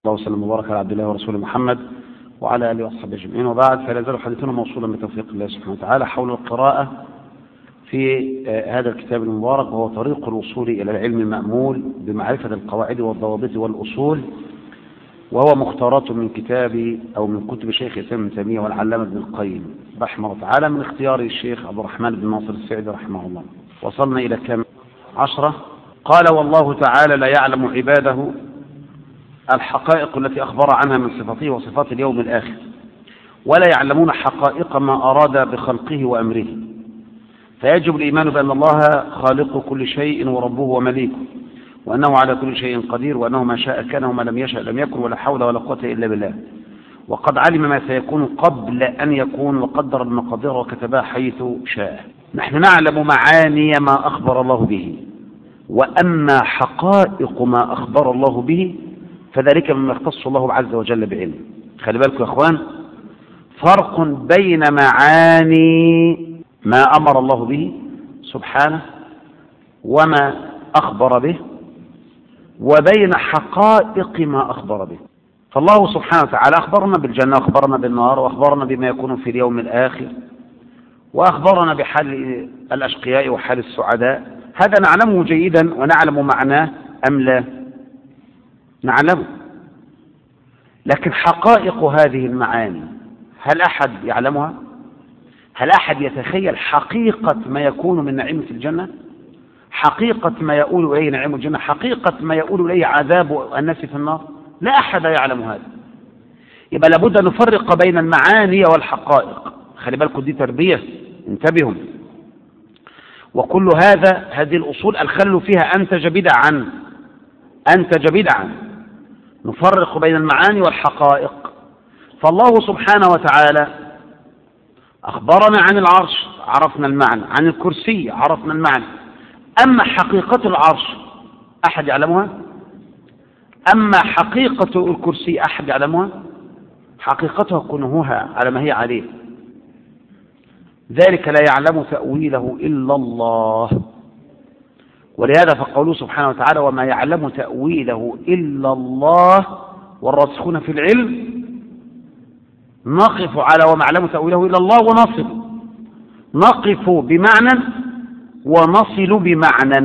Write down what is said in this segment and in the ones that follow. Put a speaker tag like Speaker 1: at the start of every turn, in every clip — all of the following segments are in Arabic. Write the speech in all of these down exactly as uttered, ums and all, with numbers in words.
Speaker 1: الله وسلم وبارك على عبد الله ورسوله محمد وعلى آله وأصحابه أجمعين، وبعد، فلا يزال حديثنا موصولا بتوفيق الله سبحانه وتعالى حول القراءة في هذا الكتاب المبارك، وهو طريق الوصول إلى العلم المأمول بمعرفة القواعد والضوابط والأصول، وهو مختارات من كتاب أو من كتب شيخ الإسلام ابن تيمية والعلامة ابن القيم رحمه الله تعالى، من اختيار الشيخ عبد الرحمن بن ناصر السعدي رحمه الله. وصلنا إلى كم عشرة. قال: والله تعالى لا يعلم عباده الحقائق التي أخبر عنها من صفاته وصفات اليوم الآخر، ولا يعلمون حقائق ما أراد بخلقه وأمره، فيجب الإيمان بأن الله خالق كل شيء وربه ومليكه، وأنه على كل شيء قدير، وأنه ما شاء كان وما لم يشأ لم يكن، ولا حول ولا قوة إلا بالله، وقد علم ما سيكون قبل أن يكون، وقدر المقادير وكتبها حيث شاء. نحن نعلم معاني ما أخبر الله به، وأما حقائق ما أخبر الله به فذلك مما يختص الله عز وجل بعلمه. خلي بالكم يا أخوان، فرق بين معاني ما أمر الله به سبحانه وما أخبر به، وبين حقائق ما أخبر به. فالله سبحانه وتعالى أخبرنا بالجنة، وأخبرنا بالنار، وأخبرنا بما يكون في اليوم الآخر، وأخبرنا بحال الأشقياء وحال السعداء. هذا نعلمه جيدا ونعلم معناه أم لا؟ نعلمه. لكن حقائق هذه المعاني هل أحد يعلمها؟ هل أحد يتخيل حقيقة ما يكون من نعيم في الجنة؟ حقيقة ما يؤول إليه نعيم الجنة؟ حقيقة ما يؤول إليه عذاب الناس في النار؟ لا أحد يعلم هذا. يبقى لابد أن نفرق بين المعاني والحقائق. خلي بالكم، دي تربية، انتبهوا. وكل هذا هذه الأصول الخل فيها أنتج بدعا أنتج بدعا نفرق بين المعاني والحقائق. فالله سبحانه وتعالى أخبرنا عن العرش، عرفنا المعنى، عن الكرسي عرفنا المعنى. أما حقيقة العرش أحد يعلمها؟ أما حقيقة الكرسي أحد يعلمها؟ حقيقتها كنوها على ما هي عليه، ذلك لا يعلم تأويله إلا الله. ولهذا فقوله سبحانه وتعالى: وما يعلم تأويله إلا الله والراسخون في العلم. نقف على وما يعلم تأويله إلا الله ونصل، نقف بمعنى ونصل بمعنى.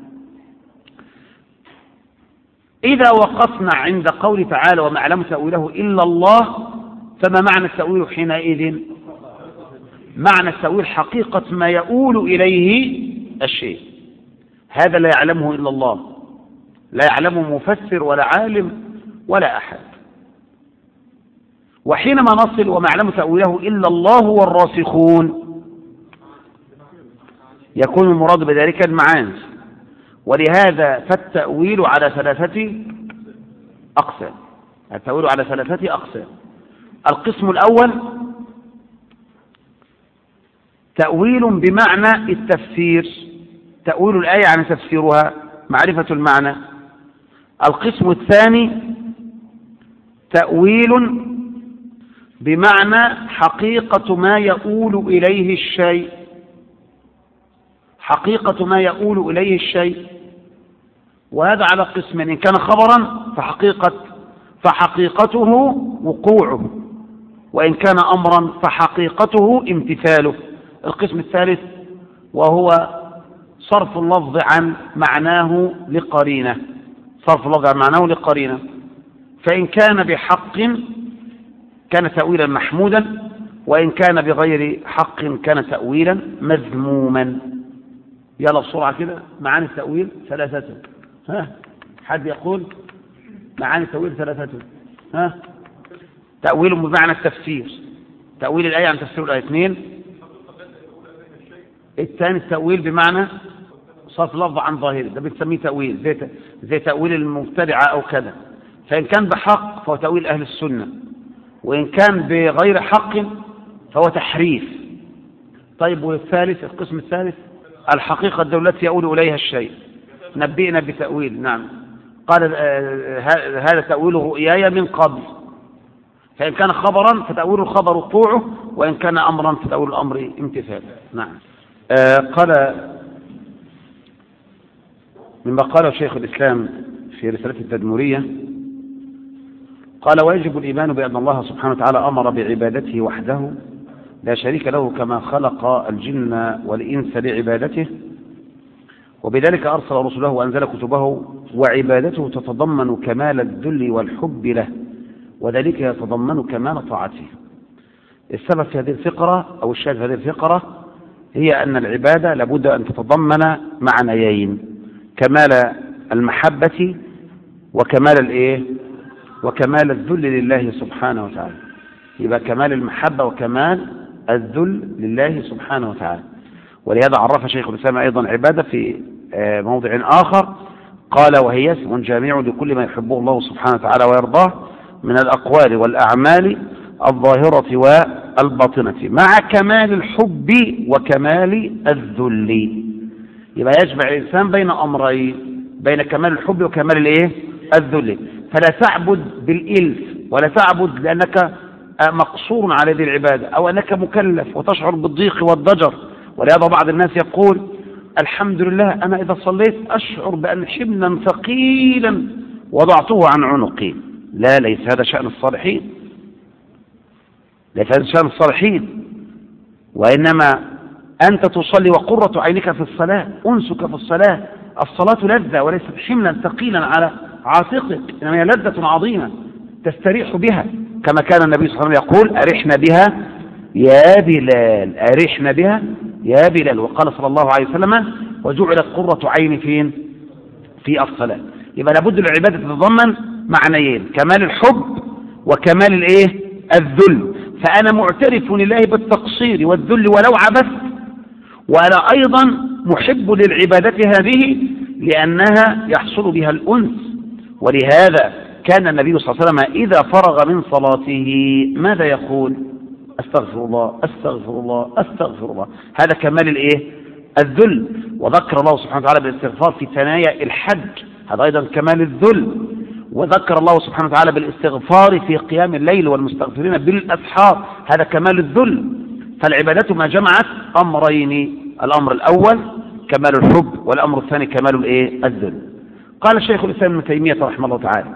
Speaker 1: إذا وقفنا عند قول تعالى وما يعلم تأويله إلا الله، فما معنى التأويل حينئذ؟ معنى التأويل حقيقة ما يؤول إليه الشيء، هذا لا يعلمه إلا الله، لا يعلمه مفسر ولا عالم ولا أحد. وحينما نصل وما يعلم تأويله إلا الله والراسخون، يكون المراد بذلك المعاني. ولهذا فالتأويل على ثلاثة أقسام. التأويل على ثلاثة أقسام. القسم الأول تأويل بمعنى التفسير، تأويل الآية عن تفسيرها، معرفة المعنى. القسم الثاني تأويل بمعنى حقيقة ما يؤول إليه الشيء، حقيقة ما يؤول إليه الشيء. وهذا على قسم: إن كان خبرا فحقيقة فحقيقته وقوعه، وإن كان أمرا فحقيقته امتثاله. القسم الثالث وهو صرف اللفظ عن معناه لقرينة، صرف اللفظ عن معناه لقرينة. فإن كان بحق كان تأويلا محمودا، وإن كان بغير حق كان تأويلا مذموما. يلا بسرعة كده، معاني التأويل ثلاثة. ها حد يقول معاني التأويل ثلاثة؟ ها تأويل بمعنى التفسير، تأويل الآية عن تفسير الآية. اثنين، الثاني التأويل بمعنى صرف لفظ عن ظاهره، ده بنسميه تأويل، زي زي تأويل المبتدعة أو كذا. فإن كان بحق فهو تأويل أهل السنة، وإن كان بغير حق فهو تحريف. طيب، والثالث، القسم الثالث الحقيقة التي يؤول إليها الشيء. نبئنا بتأويل. نعم، قال هذا تأويل رؤياي من قبل. فإن كان خبرا فتأويل الخبر طوعه، وإن كان أمرا فتأويل الأمر امتثاله. نعم. آه قال مما قاله شيخ الإسلام في رسالة التدمرية: قال: ويجب الإيمان بأن الله سبحانه وتعالى أمر بعبادته وحده لا شريك له، كما خلق الجن والإنس لعبادته، وبذلك أرسل رسله وأنزل كتبه، وعبادته تتضمن كمال الذل والحب له، وذلك يتضمن كمال طاعته. السبب في هذه الفقرة أو الشاهد في هذه الفقرة هي أن العبادة لابد أن تتضمن معنيين: كمال المحبة وكمال الإيه؟ وكمال الذل لله سبحانه وتعالى. يبقى كمال المحبة وكمال الذل لله سبحانه وتعالى. ولهذا عرف شيخ الإسلام أيضا عبادة في موضع آخر، قال: وهي اسم جامع لكل ما يحبه الله سبحانه وتعالى ويرضاه من الأقوال والأعمال الظاهرة والباطنة، مع كمال الحب وكمال الذل. يبقى يجمع الإنسان بين أمرين، بين كمال الحب وكمال الإيه؟ الذل. فلا تعبد بالإلف، ولا تعبد لأنك مقصور على هذه العبادة، أو أنك مكلف وتشعر بالضيق والضجر. ولهذا بعض الناس يقول: الحمد لله أنا إذا صليت أشعر بأن حملا ثقيلا وضعته عن عنقي. لا، ليس هذا شأن الصالحين، ليس هذا شأن الصالحين، وإنما أنت تصلي وقرة عينك في الصلاة، أنسك في الصلاة. الصلاة لذة وليست حملا ثقيلا على عاتقك، إنما هي لذة عظيمة تستريح بها، كما كان النبي صلى الله عليه وسلم يقول: أرحنا بها يا بلال، أرحنا بها يا بلال. وقال صلى الله عليه وسلم: وجعلت قرة عيني فين؟ في الصلاة. يبقى لابد العبادة تتضمن معنيين: كمال الحب وكمال الايه؟ الذل. فأنا معترف لله بالتقصير والذل ولو عبثت، وأنا أيضا محب للعبادة هذه لأنها يحصل بها الأنس. ولهذا كان النبي صلى الله عليه وسلم إذا فرغ من صلاته ماذا يقول؟ أستغفر الله أستغفر الله أستغفر الله. هذا كمال الإيه؟ الذل. وذكر الله سبحانه وتعالى بالاستغفار في ثنايا الحج، هذا أيضا كمال الذل. وذكر الله سبحانه وتعالى بالاستغفار في قيام الليل والمستغفرين بالأسحار، هذا كمال الذل. فالعبادة ما جمعت أمرين: الأمر الأول كمال الحب، والأمر الثاني كمال الإيه؟ الذل. قال الشيخ الإسلام ابن تيمية رحمه الله تعالى: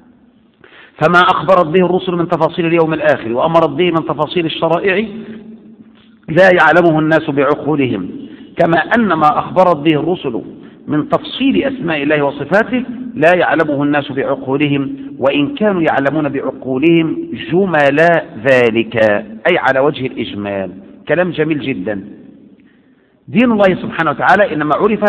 Speaker 1: فما أخبرت به الرسل من تفاصيل اليوم الآخر وأمرت به من تفاصيل الشرائع لا يعلمه الناس بعقولهم، كما أن ما أخبرت به الرسل من تفصيل أسماء الله وصفاته لا يعلمه الناس بعقولهم، وإن كانوا يعلمون بعقولهم جمل ذلك، أي على وجه الإجمال. كلام جميل جدا. دين الله سبحانه وتعالى إنما عرف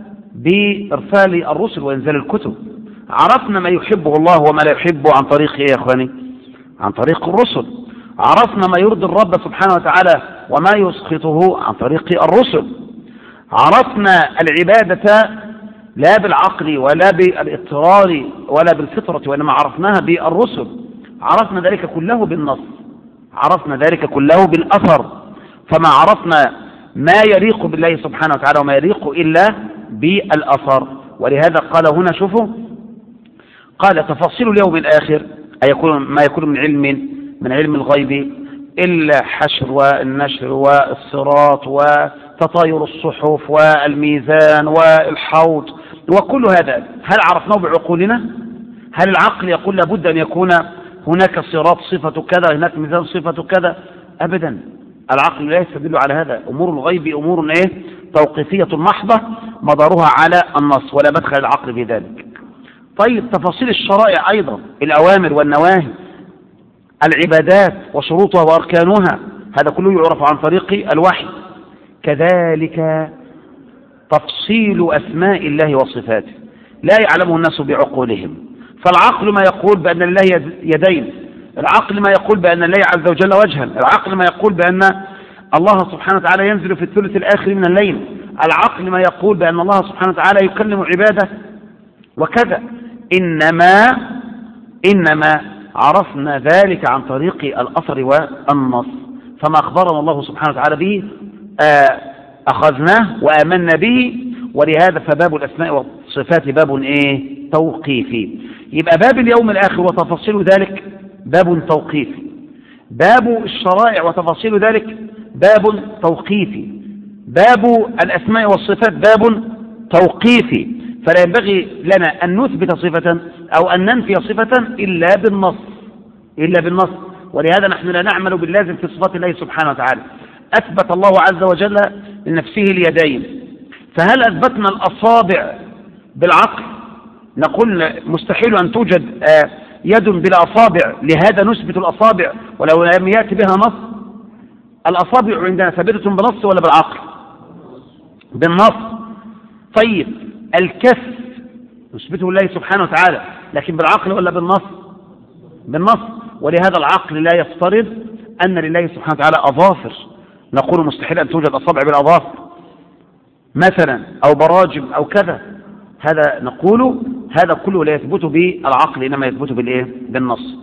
Speaker 1: بإرسال الرسل وإنزال الكتب. عرفنا ما يحبه الله وما لا يحبه عن طريق إيه يا أخواني؟ عن طريق الرسل. عرفنا ما يرضي الرب سبحانه وتعالى وما يسخطه عن طريق الرسل. عرفنا العبادة لا بالعقل ولا بالاضطرار ولا بالفطرة، وإنما عرفناها بالرسل. عرفنا ذلك كله بالنص، عرفنا ذلك كله بالأثر. فما عرفنا ما يليق بالله سبحانه وتعالى وما يليق إلا بالأثر. ولهذا قال هنا شوفوا، قال: تفاصيل اليوم الآخر أي يكون ما يكون من علم من علم الغيب، إلا حشر والنشر والصراط وتطاير الصحف والميزان والحوض وكل هذا، هل عرفناه بعقولنا؟ هل العقل يقول لابد أن يكون هناك صراط صفة كذا، هناك ميزان صفة كذا؟ أبدا، العقل لا يستدل على هذا. أمور الغيب أمور إيه؟ توقيفية محضة مدارها على النص، ولا مدخل العقل في ذلك. طيب، تفاصيل الشرائع أيضا، الأوامر والنواهي، العبادات وشروطها وأركانها، هذا كله يعرف عن طريق الوحي. كذلك تفصيل أسماء الله وصفاته لا يعلمه الناس بعقولهم. فالعقل ما يقول بأن الله يدين، العقل ما يقول بأن الله عز وجل وجها، العقل ما يقول بأن الله سبحانه وتعالى ينزل في الثلث الآخر من الليل، العقل ما يقول بأن الله سبحانه وتعالى يكلم عباده وكذا. إنما إنما عرفنا ذلك عن طريق الأثر والنص. فما أخبرنا الله سبحانه وتعالى به أخذناه وآمنا به. ولهذا فباب الأسماء والصفات باب إيه؟ توقيفي. يبقى باب اليوم الآخر وتفاصيل ذلك باب توقيفي، باب الشرائع وتفاصيل ذلك باب توقيفي، باب الأسماء والصفات باب توقيفي. فلا ينبغي لنا أن نثبت صفة أو أن ننفي صفة إلا بالنص، إلا بالنص. ولهذا نحن لا نعمل باللازم في صفات الله سبحانه وتعالى. أثبت الله عز وجل لنفسه اليدين، فهل أثبتنا الأصابع بالعقل؟ نقول مستحيل أن توجد يد بلا أصابع، لهذا نثبت الأصابع ولو لم يأتي بها نص. الأصابع عندنا ثابتة بنص ولا بالعقل؟ بالنص. طيب الكف نثبته لله سبحانه وتعالى، لكن بالعقل ولا بالنص؟ بالنص. ولهذا العقل لا يفترض أن لله سبحانه وتعالى أظافر، نقول مستحيل أن توجد أصابع بالأظافر مثلا، أو براجم أو كذا، هذا نقول هذا كله لا يثبت بالعقل، إنما يثبت بالإيه؟ بالنص.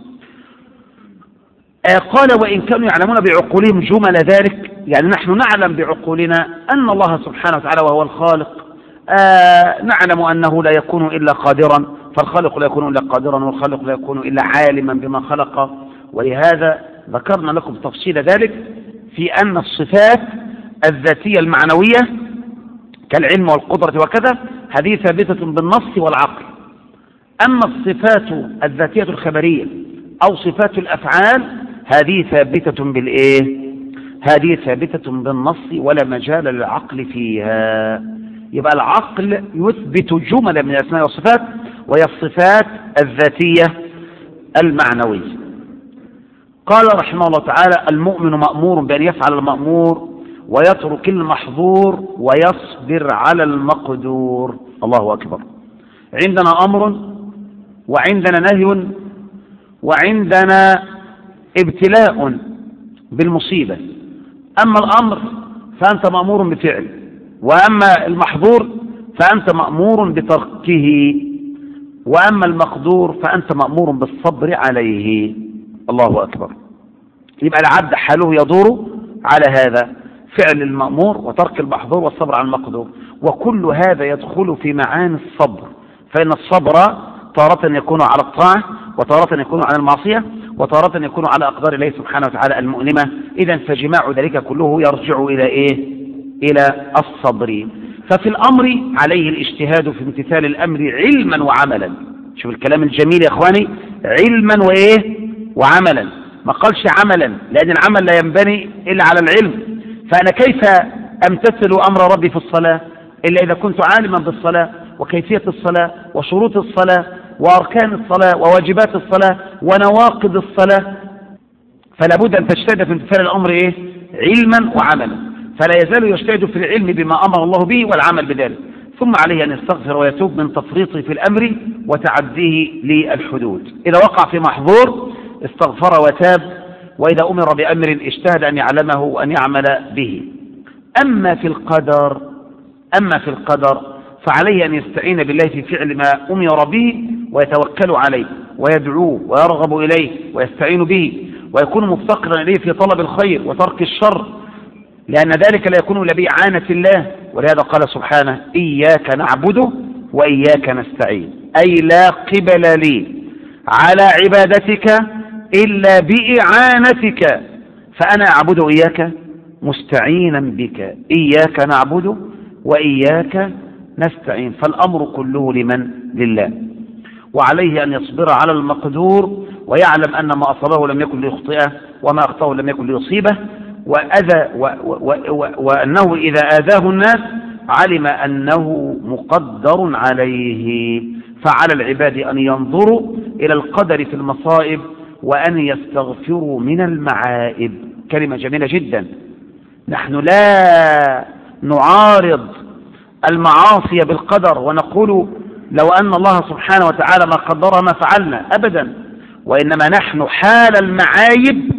Speaker 1: آه قال وإن كانوا يعلمون بعقولهم جمل ذلك، يعني نحن نعلم بعقولنا أن الله سبحانه وتعالى وهو الخالق، آه نعلم أنه لا يكون إلا قادرا، فالخالق لا يكون إلا قادرا، والخالق لا يكون إلا عالما بما خلق. ولهذا ذكرنا لكم تفصيل ذلك في أن الصفات الذاتية المعنوية كالعلم والقدرة وكذا هذه ثابتة بالنص والعقل. أما الصفات الذاتية الخبرية أو صفات الأفعال هذه ثابتة بالإيه؟ هذه ثابتة بالنص ولا مجال للعقل فيها. يبقى العقل يثبت جملة من الأسماء والصفات، وهي الصفات الذاتية المعنوية. قال رحمه الله تعالى المؤمن مأمور بأن يفعل المأمور ويترك المحظور ويصبر على المقدور. الله أكبر. عندنا أمر وعندنا نهي وعندنا ابتلاء بالمصيبة. أما الأمر فأنت مأمور بفعل، وأما المحظور فأنت مأمور بتركه، وأما المقدور فأنت مأمور بالصبر عليه. الله أكبر. يبقى العبد حاله يدور على هذا، فعل المأمور وترك المحظور والصبر على المقدور، وكل هذا يدخل في معاني الصبر. فإن الصبر تارة يكون على الطاعة، وتارة يكون على المعصية، وتارة يكون على أقدار الله سبحانه وتعالى المؤلمة. إذن فجماع ذلك كله يرجع إلى إيه؟ إلى الصبر. ففي الأمر عليه الاجتهاد في امتثال الأمر علما وعملا. شوف الكلام الجميل يا إخواني، علما وإيه؟ وعملا. ما قالش عملا، لأن العمل لا ينبني إلا على العلم. فأنا كيف أمتثل أمر ربي في الصلاة إلا إذا كنت عالما بالصلاة وكيفية الصلاة وشروط الصلاة وأركان الصلاة وواجبات الصلاة ونواقض الصلاة. فلا بد أن تجتهد في امتثال الأمر إيه؟ علما وعملا. فلا يزال يجتهد في العلم بما أمر الله به والعمل بذلك، ثم عليه أن يستغفر ويتوب من تفريطه في الأمر وتعديه للحدود. إذا وقع في محظور استغفر وتاب، وإذا أمر بأمر اجتهد أن يعلمه وأن يعمل به. أما في القدر أما في القدر فعليه أن يستعين بالله في فعل ما أمر به ويتوكل عليه ويدعوه ويرغب إليه ويستعين به، ويكون مفتقرا إليه في طلب الخير وترك الشر، لأن ذلك لا يكون إلا بإعانة الله. ولهذا قال سبحانه إياك نعبد وإياك نستعين، أي لا قبل لي على عبادتك إلا بإعانتك، فأنا أعبد إياك مستعينا بك، إياك نعبد وإياك نستعين. فالأمر كله لمن؟ لله. وعليه أن يصبر على المقدور ويعلم أن ما أصابه لم يكن ليخطئه وما أخطأه لم يكن ليصيبه، وأذى و و و وأنه إذا آذاه الناس علم أنه مقدر عليه. فعلى العباد أن ينظروا إلى القدر في المصائب وأن يستغفروا من المعائب. كلمة جميلة جدا. نحن لا نعارض المعاصي بالقدر ونقول لو أن الله سبحانه وتعالى ما قدرها ما فعلنا، أبدا. وإنما نحن حال المعايب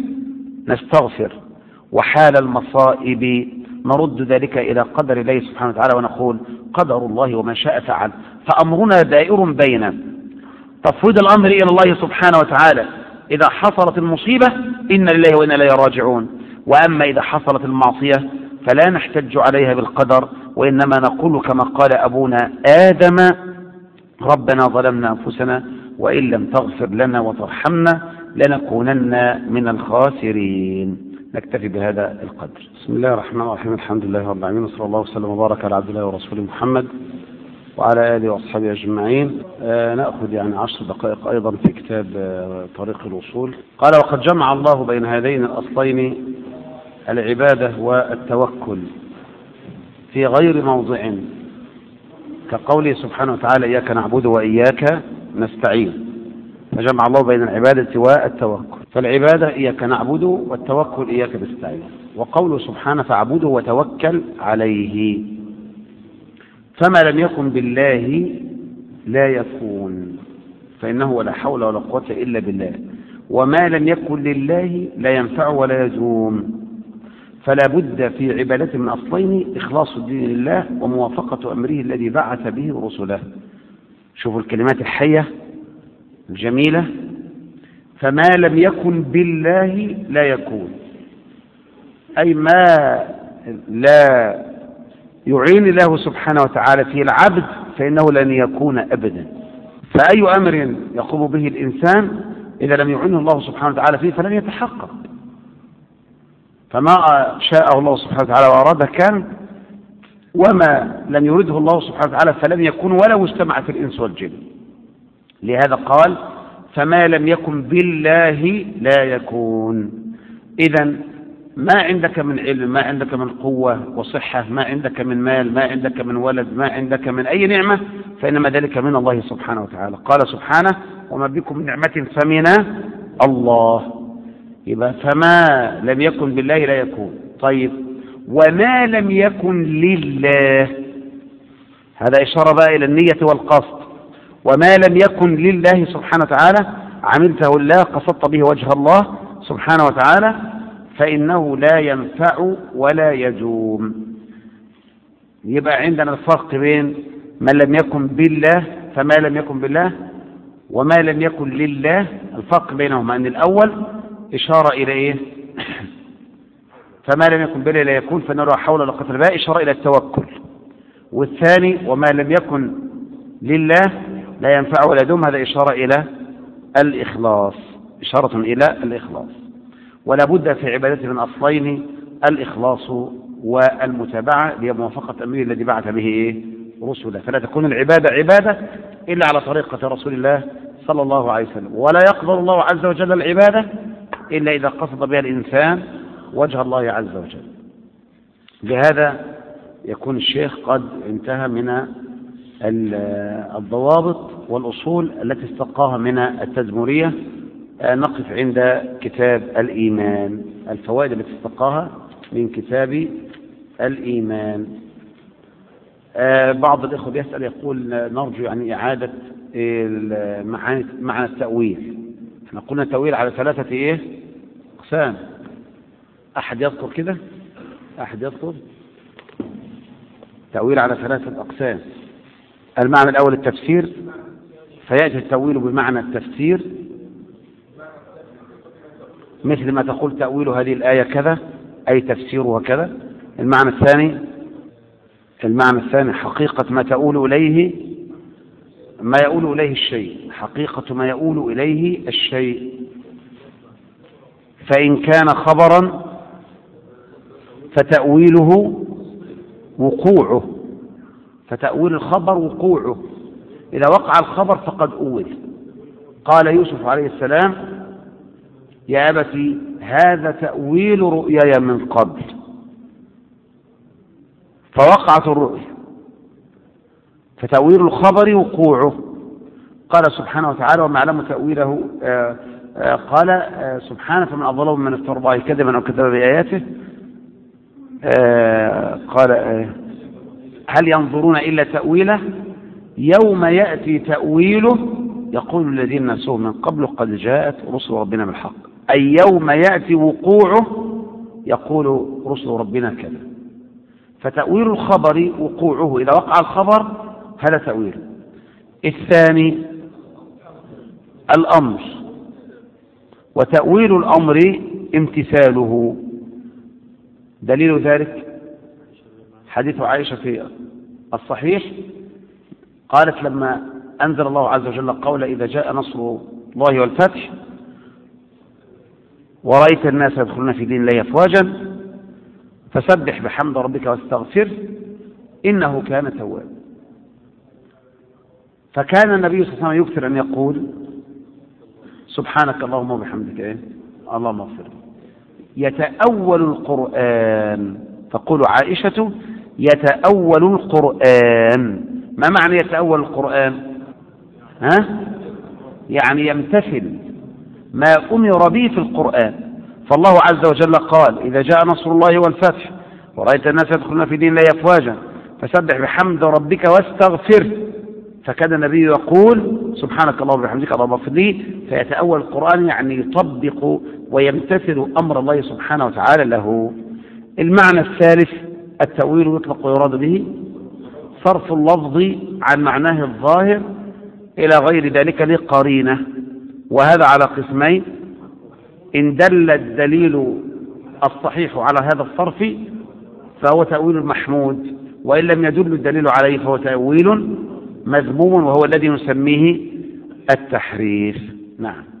Speaker 1: نستغفر، وحال المصائب نرد ذلك إلى قدر الله سبحانه وتعالى ونقول قدر الله وما شاء فعل. فأمرنا دائر بين تفويض الأمر إلى الله سبحانه وتعالى إذا حصلت المصيبة إن لله وإنا إليه راجعون، وأما إذا حصلت المعصية فلا نحتج عليها بالقدر، وإنما نقول كما قال أبونا آدم ربنا ظلمنا أنفسنا وإن لم تغفر لنا وترحمنا لنكونن من الخاسرين. نكتفي بهذا القدر. بسم الله الرحمن الرحيم، الحمد لله رب العالمين، وصلى الله وسلم وبارك على عبد الله ورسوله محمد وعلى آله وأصحابه أجمعين. آه نأخذ يعني عشر دقائق أيضا في كتاب آه طريق الوصول. قال: وقد جمع الله بين هذين الأصلين العبادة والتوكل في غير موضع، كقوله سبحانه وتعالى: إياك نعبد وإياك نستعين. فجمع الله بين العبادة والتوكل، فالعبادة إياك نعبد والتوكل إياك نستعين. وقوله سبحانه: فاعبده وتوكل عليه. فما لم يكن بالله لا يكون، فإنه ولا حول ولا قوة إلا بالله. وما لم يكن لله لا ينفع ولا يدوم. فلا بد في عبادة من أصلين: إخلاص الدين لله وموافقة أمره الذي بعث به رسله. شوفوا الكلمات الحية الجميلة: فما لم يكن بالله لا يكون، أي ما لا يعين الله سبحانه وتعالى فيه العبد فإنه لن يكون أبدا. فأي أمر يقوم به الإنسان إذا لم يعينه الله سبحانه وتعالى فيه فلن يتحقق. فما شاءه الله سبحانه وتعالى وأراده كان، وما لم يرده الله سبحانه وتعالى فلم يكون ولو اجتمعت الإنس والجن. لهذا قال: فما لم يكن بالله لا يكون. إذن ما عندك من علم، ما عندك من قوة وصحة، ما عندك من مال، ما عندك من ولد، ما عندك من أي نعمة، فإنما ذلك من الله سبحانه وتعالى. قال سبحانه: وما بكم من نعمة فمن الله. يبقى فما لم يكن بالله لا يكون. طيب، وما لم يكن لله، هذا إشارة بقى إلى النية والقصد. وما لم يكن لله سبحانه وتعالى عملته الله، قصدت به وجه الله سبحانه وتعالى، فإنه لا ينفع ولا يدوم. يبقى عندنا الفرق بين من لم يكن بالله، فما لم يكن بالله، وما لم يكن لله. الفرق بينهما أن الأول إشارة إلى إيه؟ فما لم يكن بالله لا يكون، فإنه لا حول ولا قوة إلا بالله، إشارة إلى التوكل. والثاني وما لم يكن لله لا ينفع ولا يدوم، هذا إشارة إلى الإخلاص، إشارة إلى الإخلاص. ولا بد في عبادته من أصلين: الإخلاص والمتابعة لموافقة أمره الذي بعث به إيه؟ رسله. فلا تكون العبادة عبادة إلا على طريقة رسول الله صلى الله عليه وسلم. ولا يقبل الله عز وجل العبادة إلا إذا قصد بها الإنسان وجه الله عز وجل. لهذا يكون الشيخ قد انتهى من الضوابط والأصول التي استقاها من التدمرية. نقف عند كتاب الإيمان، الفوائد التي استقاها من كتاب الإيمان. بعض الإخوة يسأل يقول: نرجو يعني إعادة معنى التأويل. احنا قلنا التأويل على ثلاثة إيه؟ أقسام. أحد يذكر كده؟ أحد يذكر؟ تأويل على ثلاثة أقسام. المعنى الأول التفسير، فيأتي التأويل بمعنى التفسير، مثل ما تقول تأويل هذه الآية كذا، أي تفسيرها كذا. المعنى الثاني المعنى الثاني حقيقة ما تؤول إليه، ما يؤول إليه الشيء، حقيقة ما يؤول إليه الشيء. فإن كان خبرا فتأويله وقوعه، فتأويل الخبر وقوعه. إذا وقع الخبر فقد أول. قال يوسف عليه السلام: يا أبتي هذا تأويل رؤياي من قبل، فوقعت الرؤيا، فتأويل الخبر وقوعه. قال سبحانه وتعالى: وما يعلم تأويله آآ آآ قال آآ سبحانه: فمن أظلم من افترى الله كذبا أو كذب بآياته. قال: هل ينظرون إلا تأويله يوم يأتي تأويله يقول الذين نسوه من قبل قد جاءت رسل ربنا بالحق. أي يوم يأتي وقوعه يقول رسل ربنا كذا. فتأويل الخبر وقوعه، إذا وقع الخبر هذا تأويل. الثاني الأمر، وتأويل الأمر امتثاله. دليل ذلك حديث عائشة في الصحيح، قالت لما أنزل الله عز وجل قول: إذا جاء نصر الله والفتح ورأيت الناس يدخلون في دين الله أفواجا فسبح بحمد ربك واستغفر إنه كان توابا. فكان النبي صلى الله عليه وسلم يكثر أن يقول سبحانك اللهم وبحمدك إيه؟ اللهم اغفر. يتأول القرآن، تقول عائشة يتأول القرآن. ما معنى يتأول القرآن؟ ها؟ يعني يمتثل ما أمر به في القرآن. فالله عز وجل قال إذا جاء نصر الله والفتح ورأيت الناس يدخلون في دين الله أفواجا فسبح بحمد ربك واستغفره. فكان النبي يقول سبحانك اللهم وبحمدك اللهم اغفر لي. فيتأول القرآن يعني يطبق ويمتثل أمر الله سبحانه وتعالى له. المعنى الثالث التأويل يطلق ويراد به صرف اللفظ عن معناه الظاهر إلى غير ذلك لقرينة، وهذا على قسمين: إن دل الدليل الصحيح على هذا الصرف فهو تأويل محمود، وإن لم يدل الدليل عليه فهو تأويل مذموم، وهو الذي نسميه التحريف. نعم.